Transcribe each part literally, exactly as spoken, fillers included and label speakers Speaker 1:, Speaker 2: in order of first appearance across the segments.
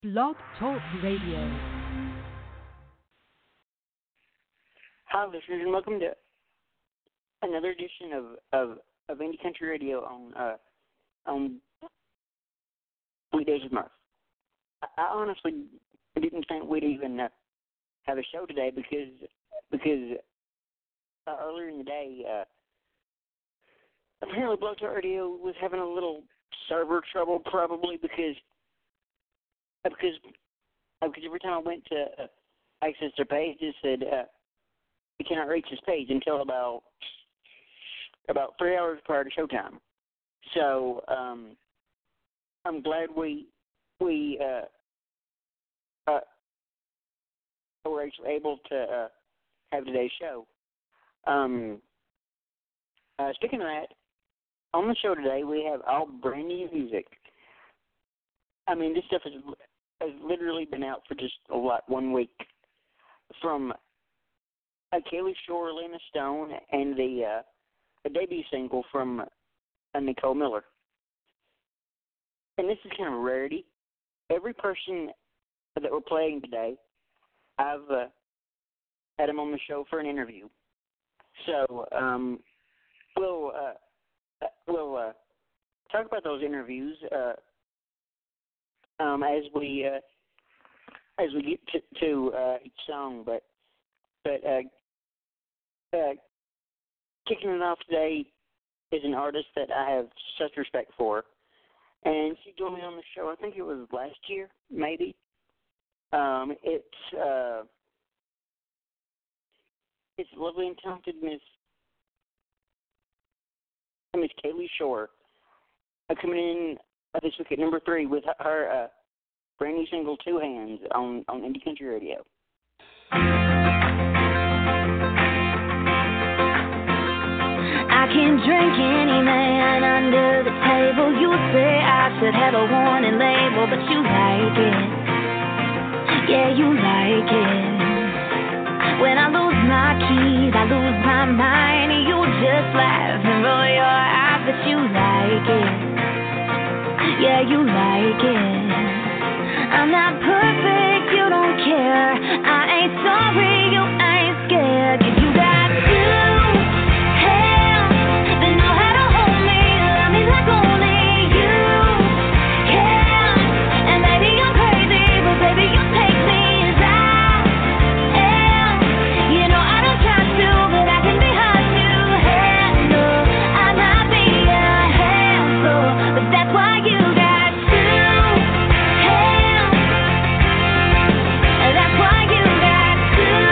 Speaker 1: Blog Talk Radio.
Speaker 2: Hi, listeners, and welcome to another edition of of, of Indie Country Radio on uh, on weekdays with Murph. I, I honestly didn't think we'd even uh, have a show today because because uh, earlier in the day, uh, apparently Blog Talk Radio was having a little server trouble, probably because uh, because uh, because every time I went to uh, access their page, it said. Uh, You cannot reach this page until about about three hours prior to showtime. So um, I'm glad we we uh, uh, were actually able to uh, have today's show. Um, uh, speaking of that, on the show today we have all brand new music. I mean, this stuff has, has literally been out for just a lot one week. From Uh, Kaylee Shore, Lena Stone, and the uh, a debut single from uh, Nicole Miller. And this is kind of a rarity. Every person that we're playing today, I've uh, had them on the show for an interview. So um, we'll uh, uh, we'll uh, talk about those interviews uh, um, as we uh, as we get to, to uh, each song, but but. Uh, Uh, kicking it off today is an artist that I have such respect for, and she joined me on the show. I think it was last year, maybe. Um, it's uh, it's lovely and talented Miss Miss Kaylee Shore, uh, coming in uh, this week at number three with her uh, brand new single "Two Hands" on on Indie Country Radio.
Speaker 3: I can drink any man under the table. You say I should have a warning label, but you like it. Yeah, you like it. When I lose my keys, I lose my mind. You just laugh and roll your eyes, but you like it. Yeah, you like it. I'm not perfect, you don't care. I ain't sorry, you ain't scared. 'Cause you got two.
Speaker 4: That's why you got to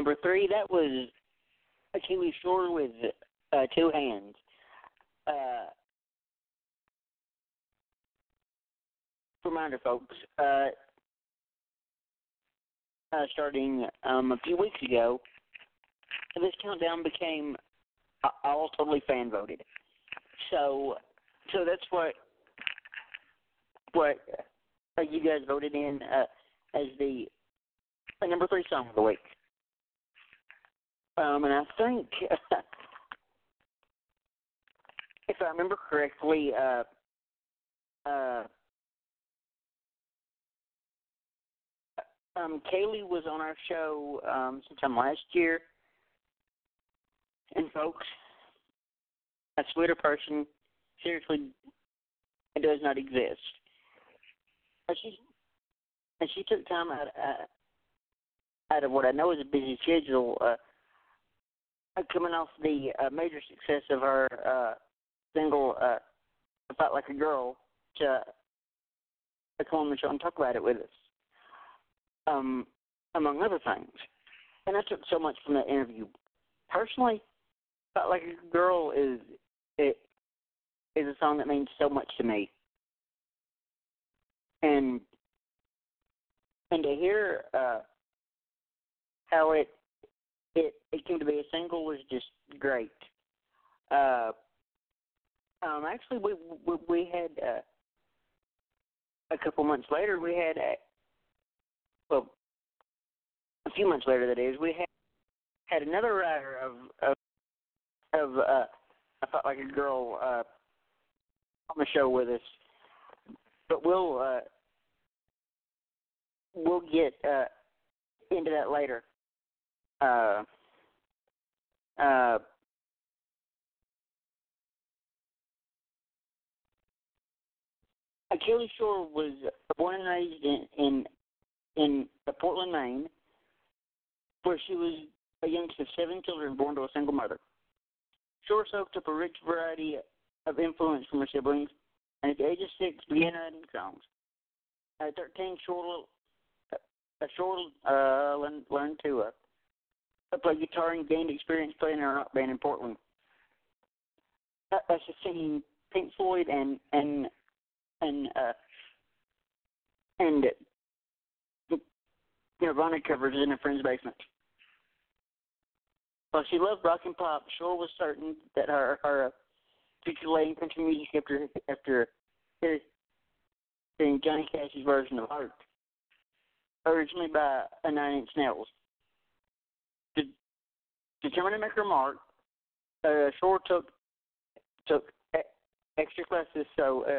Speaker 2: number three, that was Achilles Shore with uh, Two Hands. Uh, reminder, folks, uh, uh, starting um, a few weeks ago, this countdown became uh, all totally fan voted. So, so that's what what uh, you guys voted in uh, as the uh, number three song of the week. Um, and I think, if I remember correctly, uh, uh, um, Kaylee was on our show um, sometime last year. And folks, a sweeter person, seriously, it does not exist. And she, and she took time out, uh, out of what I know is a busy schedule, uh, coming off the uh, major success of her uh, single, uh, I Felt Like a Girl, to uh, come on the show and talk about it with us, um, among other things. And I took so much from that interview. Personally, Felt Like a Girl is it is a song that means so much to me. And and to hear uh, how it It, it came to be a single was just great. Uh, um, actually, we we, we had uh, a couple months later. We had a, well, a few months later. That is, we had had another writer of of, of uh, I Felt Like a Girl uh, on the show with us. But we'll uh, we'll get uh, into that later. Uh, uh, Achilles Shore was born and raised in, in in Portland, Maine, where she was a youngest of seven children born to a single mother. Shore soaked up a rich variety of influence from her siblings, and at the age of six began writing songs. At thirteen, Shore, uh, Shore uh, learned, learned to uh, I played guitar and gained experience playing in a rock band in Portland. I, I was singing Pink Floyd and and and uh, and Nirvana covers in a friend's basement. While she loved rock and pop, Shore was certain that her her future lay in country music after after hearing Johnny Cash's version of Heart, originally by a Nine Inch Nails. Determined to make her mark, uh, Shore took took e- extra classes so uh,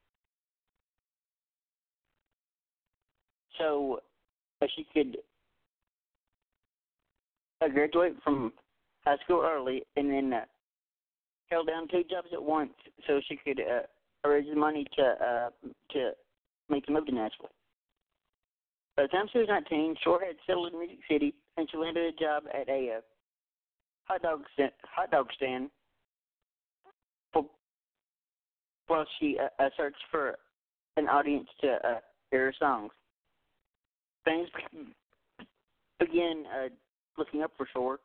Speaker 2: so uh, she could uh, graduate from high school early, and then uh, held down two jobs at once so she could uh, raise the money to uh, to make the move to Nashville. By the time she was nineteen, Shore had settled in Music City, and she landed a job at a uh, hot dog stand, hot dog stand for, while she uh, uh, searched for an audience to uh, hear her songs. Things began uh, looking up for Shore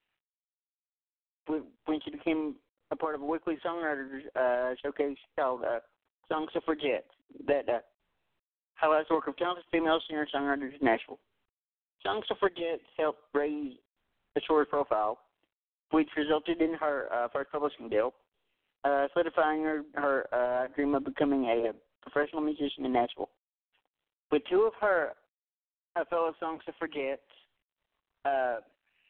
Speaker 2: when she became a part of a weekly songwriters uh, showcase called uh, Song Suffragettes that uh, highlights the work of talented female singer-songwriters in Nashville. Song Suffragettes helped raise the Shore's profile, which resulted in her uh, first publishing deal, uh, solidifying her, her uh, dream of becoming a, a professional musician in Nashville. With two of her uh, fellow Song Suffragettes, uh,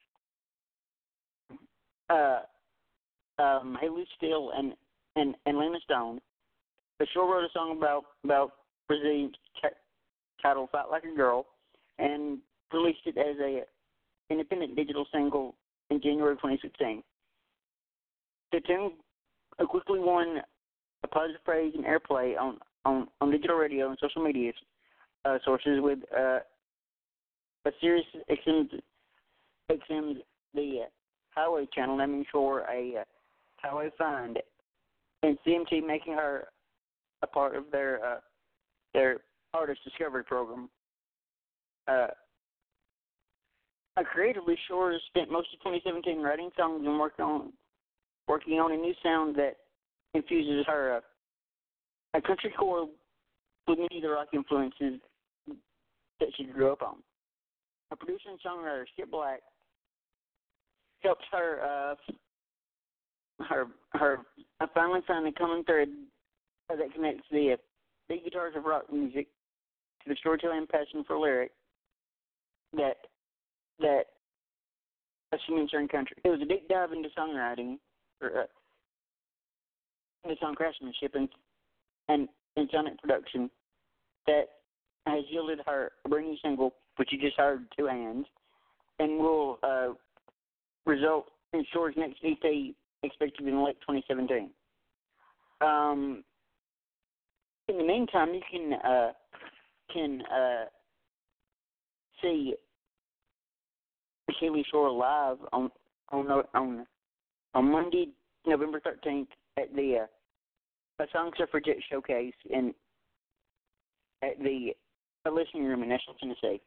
Speaker 2: uh, um, Haley Steele and, and, and Lena Stone, the Shore wrote a song about, about Brazil titled Fight Like a Girl and released it as a independent digital single in January of twenty sixteen. The tune quickly won a positive praise and airplay on, on, on digital radio and social media uh, sources, with uh, a Sirius X M, X M's the uh, Highway Channel naming Shore a uh, Highway Find, and C M T making her a part of their uh, their artist discovery program. Uh, uh, creatively, Shore has spent most of twenty seventeen writing songs and working on working on a new sound that infuses her uh, a country core with many of the rock influences that she grew up on. Her producer and songwriter Skip Black helps her uh, her her uh, finally find a common thread uh, that connects the uh, big guitars of rock music to the storytelling and passion for lyric that that uh, she means in country. It was a deep dive into songwriting, or, uh, into song craftsmanship, and and, and sonic production that has yielded her a brand new single, which you just heard, Two Hands, and will uh, result in Shore's next E P expected in late twenty seventeen. Um, in the meantime, you can uh, can uh, see Haley Shore live on on on on Monday, November thirteenth, at the uh, a Song Suffragette Showcase in at the a listening room in Nashville, Tennessee.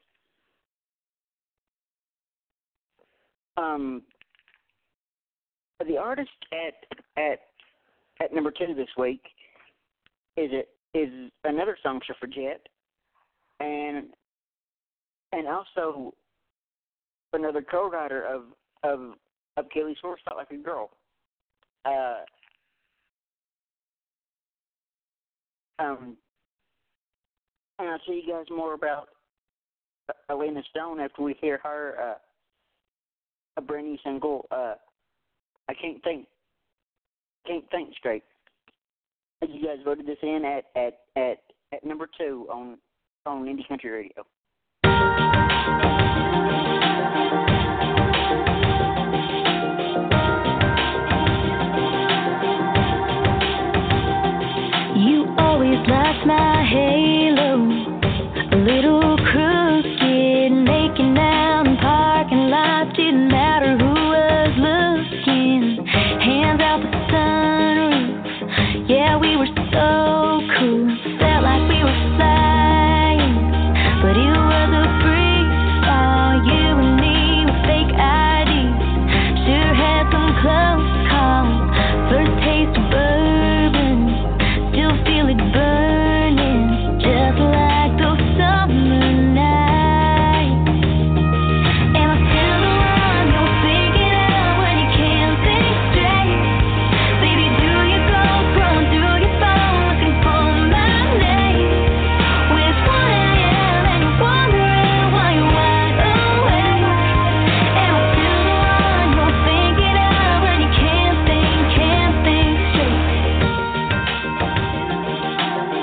Speaker 2: Um, the artist at at at number two this week is it is another Song Suffragette, and and also another co-writer of of of Kelly Shore's Felt Like a Girl. Uh, um, and I'll tell you guys more about Elena Stone after we hear her uh, a brand new single. Uh, I can't think, can't think straight. You guys voted this in at at at, at number two on on Indie Country Radio.
Speaker 3: You always liked my halo, a little crooked, making out in parking lots. Didn't matter who was looking. Hands out the sunroof. Yeah, we were so cool. Felt like we were flying, but it was a free fall. You and me with fake I Ds. Sure had some close calls. First taste of bourbon, still feel it burning, just like those summer nights. Am I still the one you're thinking of when you can't think straight? Baby, do you go scrolling through your phone looking for my name? When it's one a.m. and you're wondering why you're wide awake. Am I still the one you're thinking of when you can't think, can't think straight?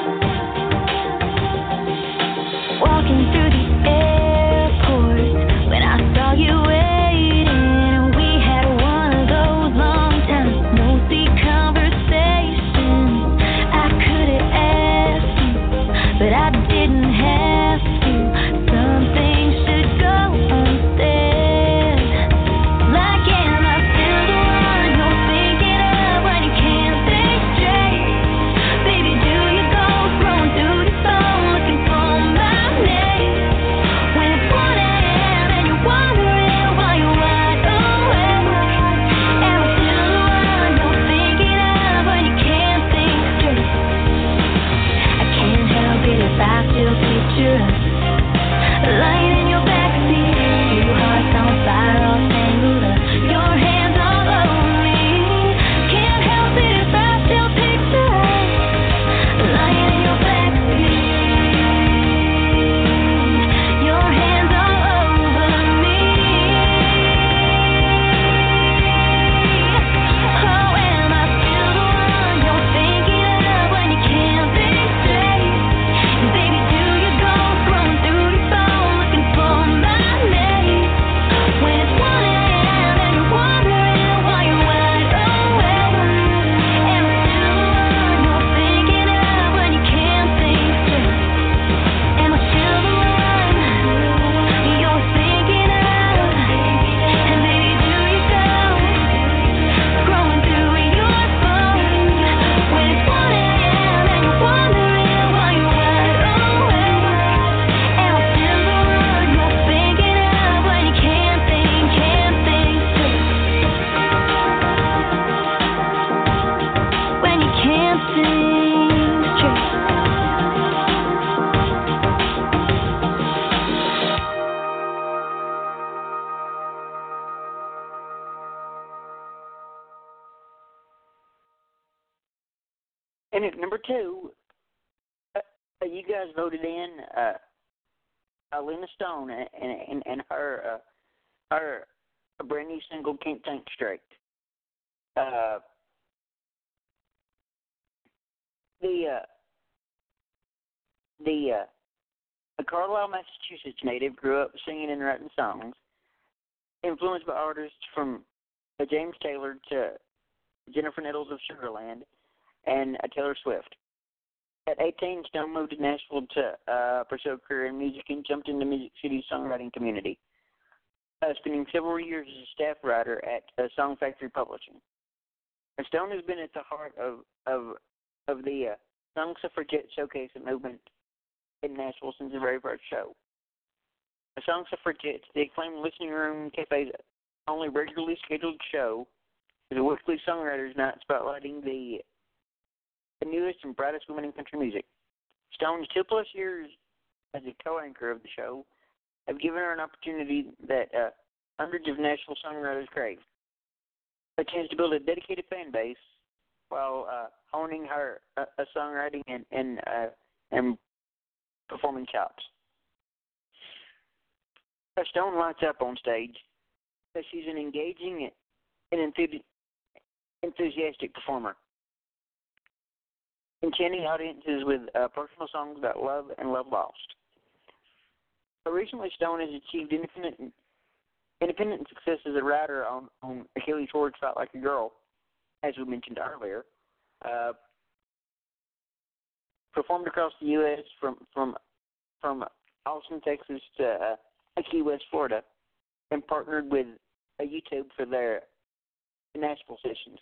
Speaker 2: two, uh, you guys voted in uh, Lena Stone and and, and her uh, her brand new single "Can't Think Straight." Uh, the uh, the uh, a Carlisle, Massachusetts native grew up singing and writing songs, influenced by artists from uh, James Taylor to Jennifer Nettles of Sugarland and uh, Taylor Swift. At eighteen, Stone moved to Nashville to uh, pursue a career in music and jumped into Music City's songwriting community, uh, spending several years as a staff writer at uh, Song Factory Publishing. Stone has been at the heart of of, of the uh, Song Suffragette Showcase movement in Nashville since the very first show. The Song Suffragette, the acclaimed Listening Room Cafe's only regularly scheduled show, is a weekly songwriters' night spotlighting the, the newest and brightest women in country music. Stone's two-plus years as a co-anchor of the show have given her an opportunity that uh, hundreds of Nashville songwriters crave. A chance to build a dedicated fan base while uh, honing her uh, uh, songwriting and and, uh, and performing chops. Stone lights up on stage. She's an engaging and enthusiastic performer, enchanting audiences with uh, personal songs about love and love lost. But recently, Stone has achieved independent independent success as a writer on, on Achilles' Sword, Fight Like a Girl, as we mentioned earlier. Uh, performed across the U S from from from Austin, Texas to uh, Key West, Florida, and partnered with uh, YouTube for their Nashville sessions.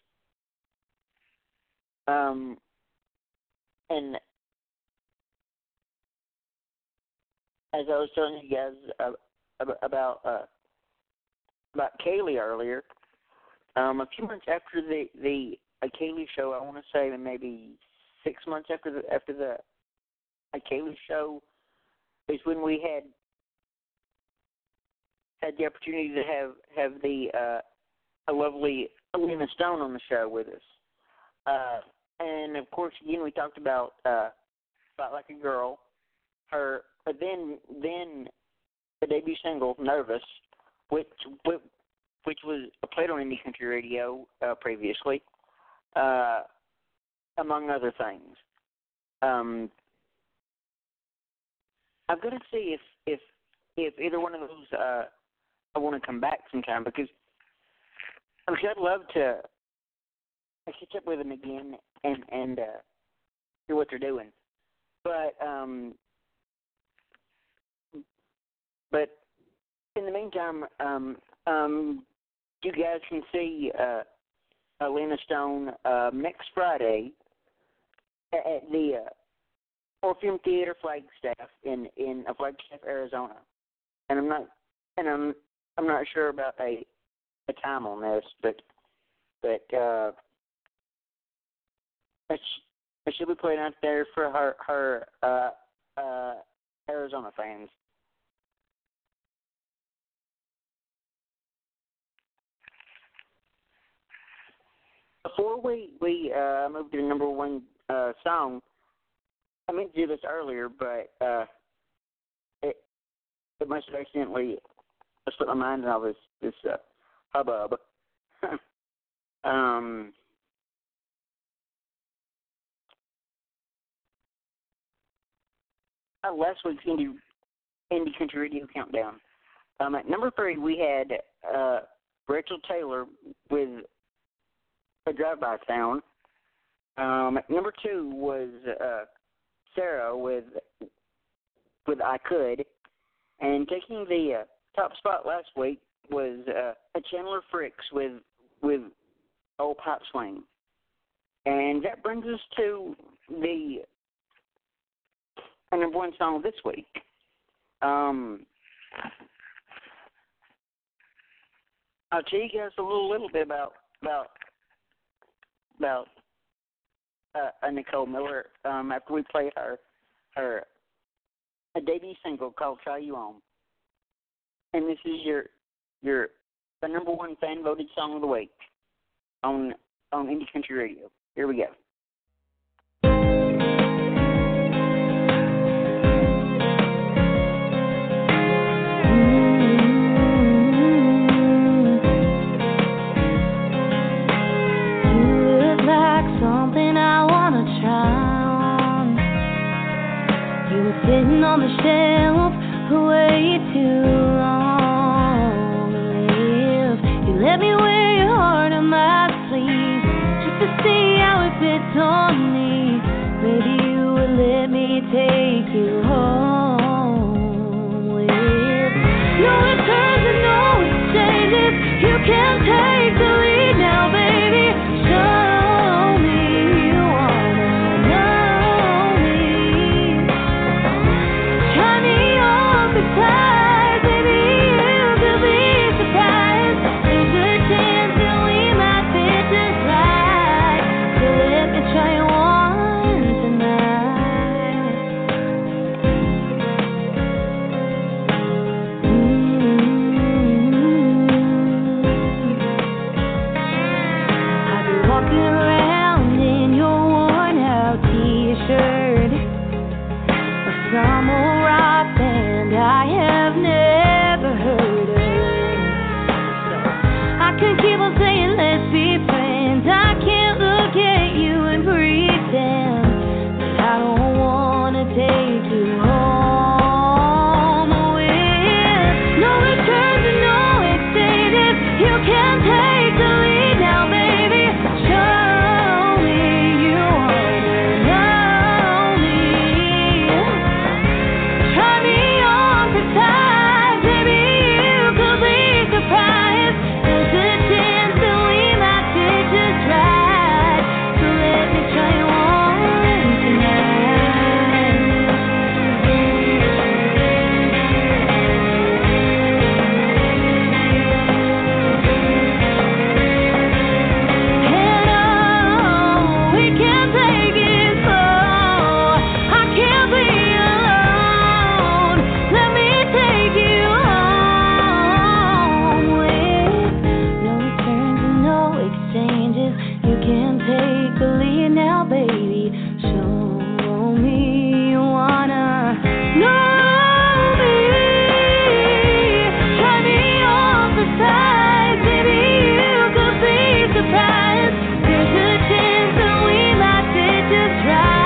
Speaker 2: Um, and as I was telling you guys uh, about uh, about Kaylee earlier, um, a few months after the the uh, Kaylee show, I want to say maybe six months after the after the uh, Kaylee show, is when we had had the opportunity to have have the uh, a lovely Lena Stone on the show with us, uh, and of course, again, we talked about uh, Fight Like a Girl, her uh, then then the debut single "Nervous," which which was played on Indie Country Radio uh, previously, uh, among other things. Um, I'm going to see if if if either one of those uh, I want to come back sometime because because I'd love to catch up with them again and and uh, hear what they're doing. But um, but in the meantime, um, um, you guys can see uh, Lena Stone uh, next Friday at, at the uh, Orpheum Theater Flagstaff in in uh, Flagstaff, Arizona. And I'm not and I'm I'm not sure about a, a time on this, but but uh, I, sh- I should be playing out there for her her uh, uh, Arizona fans. Before we we uh, move to the number one uh, song, I meant to do this earlier, but uh, it it must have accidentally slipped my mind in all this this uh, hubbub. um, uh, last week's Indie Indie Country Radio Countdown. Um, at number three, we had uh, Rachel Taylor with A Drive-By Sound. Um, at number two was uh, Sarah with with I Could, and taking the uh, top spot last week was uh, a Chandler Fricks with with Old Pipe Swing, and that brings us to the uh, number one song this week. Um, I'll tell you guys a little little bit about about about uh, Nicole Miller um, after we play her her a debut single called "Try You On," and this is your your the number one fan voted song of the week on on Indie Country Radio. Here we go.
Speaker 3: sitting on the shelf way too long. If you let me wear your heart on my sleeve, just to see how it fits on me, maybe you would let me take you home. With no returns and no exchanges, you can't take the lead now, baby. Show me you wanna know me. Try me on besides, baby, you could be surprised. There's a chance that we might fit just right. So let me try you on tonight. Mm-hmm. I've been walking around in your worn-out t-shirt, some old rock band I have never heard of. So I can keep on saying let's be friends. I can't look at you and pretend that I don't wanna take you home. With no returns and no exchanges, you can't take the lead now, baby. Show me you wanna know me. Try me on for size, baby, you could be surprised. There's a chance that we might fit just right. So let me try you on tonight. And oh, we can't take it slow. I can't be alone. Let me take you home. With no returns and no exchanges, you can't take the lead now, baby. Show me you wanna know me. Try me on for size, baby, you could be surprised. There's a chance that we might fit just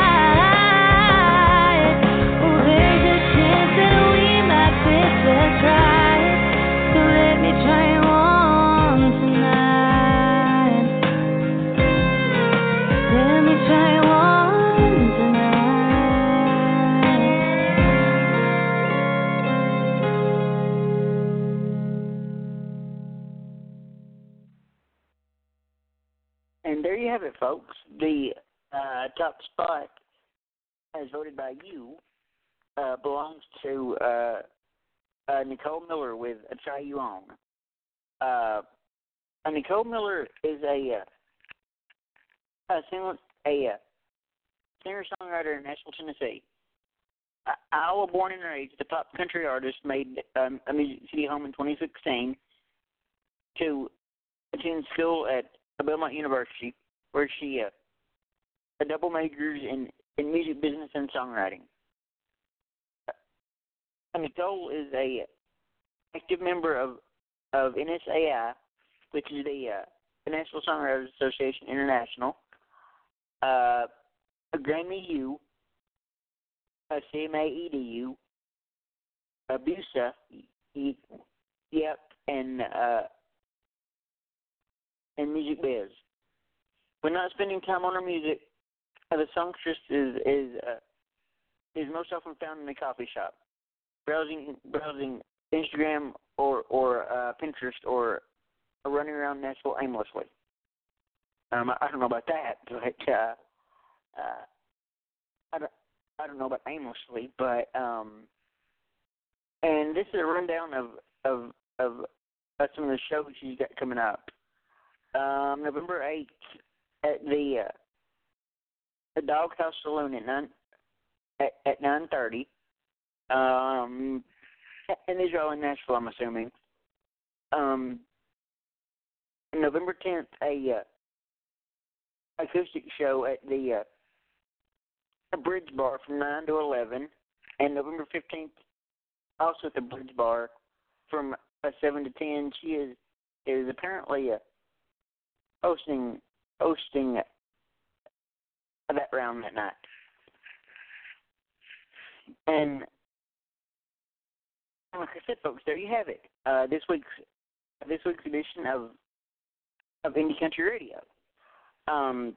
Speaker 3: right. Oh, there's a chance that we might fit just right. So let me try you on tonight. Let me try you on tonight.
Speaker 2: And there you have it, folks. The uh, top spot, as voted by you, uh, belongs to uh, uh, Nicole Miller with "A Try You On." Uh, uh, Nicole Miller is a uh, a, singer, a uh, singer-songwriter in Nashville, Tennessee. Uh, Iowa born and raised, the pop country artist made um, a Music City home in twenty sixteen to attend school at Belmont University, where she uh, a double majors in, in music business and songwriting. Uh, Nicole is a active member of, of N S A I, which is the, uh, the National Songwriters Association International, uh, a Grammy U, a C M A E D U, a BUSA, y- yep, and uh, and Music Biz. When not spending time on her music, uh, the songstress is is uh, is most often found in a coffee shop, browsing browsing Instagram or or uh, Pinterest, or uh, running around Nashville aimlessly. Um, I, I don't know about that, but uh, uh, I don't I don't know about aimlessly, but um, and this is a rundown of of of uh, some of the shows she's got coming up. Um, November eighth at the uh, the Doghouse Saloon at nine at, at nine thirty. Um, and these are all in Nashville, I'm assuming. Um, November tenth, a uh, acoustic show at the uh, Bridge Bar from nine to eleven, and November fifteenth, also at the Bridge Bar from uh, seven to ten. She is is apparently uh, hosting hosting that round that night. and like I said, folks, there you have it. Uh, this week's this week's edition of of Indie Country Radio. Um,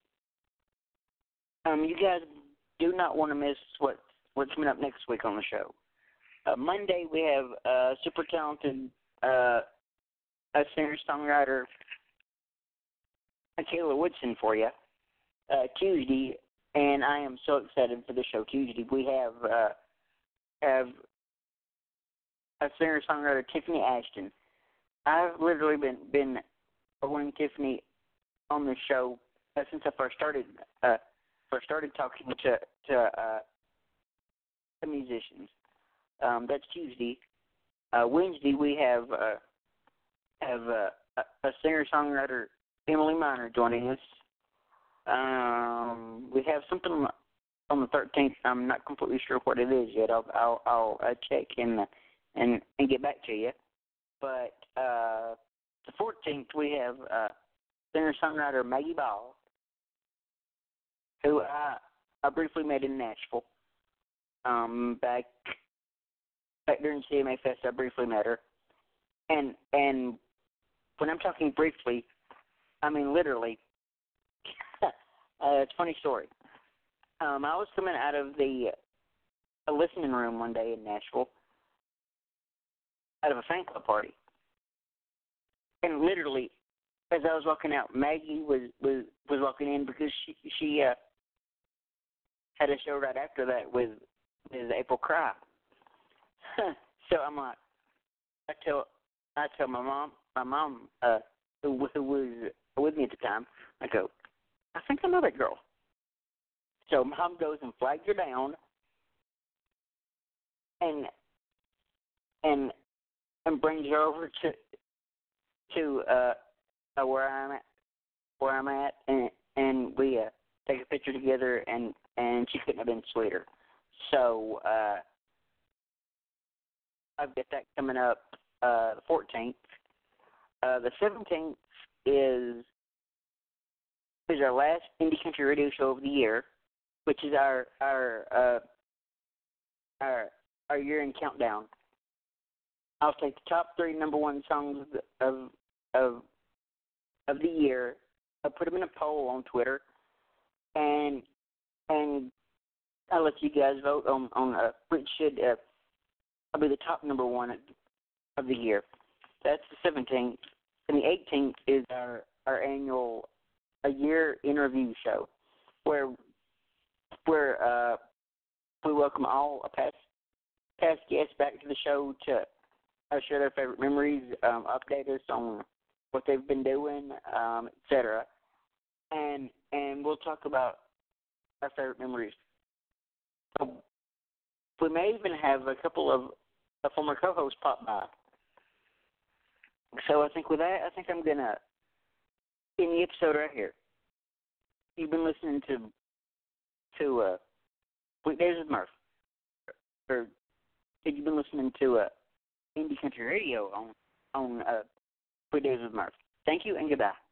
Speaker 2: um, you guys do not want to miss what what's coming up next week on the show. Uh, Monday we have a super talented uh, a singer-songwriter, Kayla Woodson, for you. Uh, Tuesday, and I am so excited for the show Tuesday. We have uh, have a singer-songwriter, Tiffany Ashton. I've literally been been wanting Tiffany on the show uh, since I first started uh, first started talking to to, uh, to musicians. Um, that's Tuesday. Uh, Wednesday we have uh, have uh, a, a singer-songwriter, Emily Miner, joining us. Um, we have something on the thirteenth. I'm not completely sure what it is yet. I'll I'll, I'll uh, check and and and get back to you. But uh, the fourteenth we have uh, singer-songwriter Maggie Ball, who I, I briefly met in Nashville. Um, back back during C M A Fest, I briefly met her, and and when I'm talking briefly, I mean literally. uh, it's a funny story. Um, I was coming out of the a listening room one day in Nashville, out of a fan club party, and literally, as I was walking out, Maggie was was, was walking in because she she uh, had a show right after that with with April Cry. So I'm like, I tell I tell my mom my mom uh, who, who was with me at the time, I go, I think I know that girl. So Mom goes and flags her down, and and and brings her over to to uh, uh where I'm at, where I'm at, and and we uh, take a picture together, and and she couldn't have been sweeter. So uh, I've got that coming up uh, the fourteenth. Uh, the seventeenth is is our last Indie Country Radio show of the year, which is our our uh, our our year-end countdown. I'll take the top three number one songs of of of the year. I'll put them in a poll on Twitter, and and I'll let you guys vote on on uh, which should uh, be the top number one of the year. That's the seventeenth, and the eighteenth is our our annual a year interview show, where where uh, we welcome all past past guests back to the show to uh, share their favorite memories, um, update us on what they've been doing, um, et cetera. And and we'll talk about our favorite memories. So we may even have a couple of uh, former co-hosts pop by. So I think with that, I think I'm gonna end the episode right here. You've been listening to to uh, Weekdays with Murph, or you've been listening to uh, Indie Country Radio on on uh, Weekdays with Murph. Thank you and goodbye.